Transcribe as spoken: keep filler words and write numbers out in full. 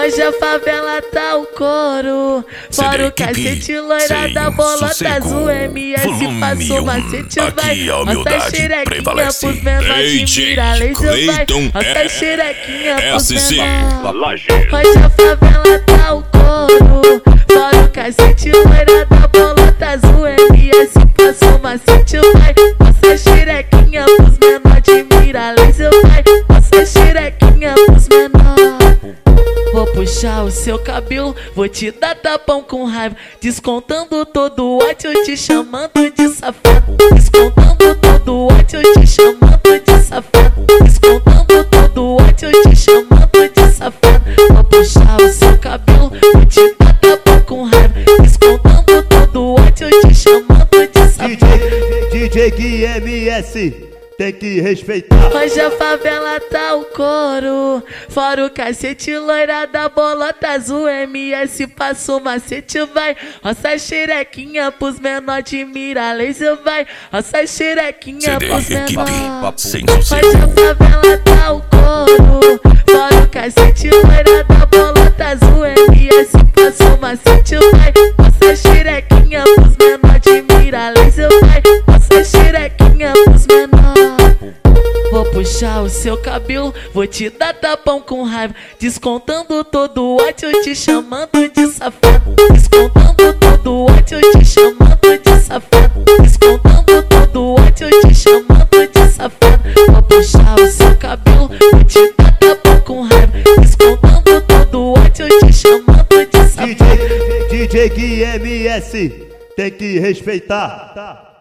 Hoje a favela tá o couro, fora o cacete loira da bolota azul. M S passou o macete, vai. Nossa xerequinha pros menores de Miralês, vai. Nossa xerequinha pros menores. Hoje a favela tá o couro, fora o cacete loira da bolota azul. M S passou o macete, vai. Nossa xerequinha pros menores de Miralês, vai. Nossa xerequinha pros menores. Vou puxar o seu cabelo, vou te dar tapão com raiva, descontando todo o ódio, te chamando de safado. Descontando todo o ódio, te chamando de safado. Descontando todo o ódio, te chamando de safado. Vou puxar o seu cabelo, vou te dar tapão com raiva, descontando todo o ódio, te chamando de safado. D J Gui M S tem que respeitar. Hoje a favela tá o couro, fora o cacete loira da bolota azul. M S passou o macete, vai. Nossa xerequinha pros menores de Miralês, vai. Nossa xerequinha pros menores. Hoje a favela tá o couro, fora o cacete loira da bolota azul. M S passou o macete, vai. Nossa xerequinha pros menores de Miralês, vai. Nossa xerequinha pros menores. Vou puxar o seu cabelo, vou te dar tapão com raiva, descontando todo o ódio, te chamando de safado. Descontando todo o ódio, te chamando de safado. Descontando todo o ódio, te chamando de safado. Vou puxar o seu cabelo, vou te dar tapão com raiva, descontando todo o ódio, te chamando de safado. D J Gui M S tem que respeitar.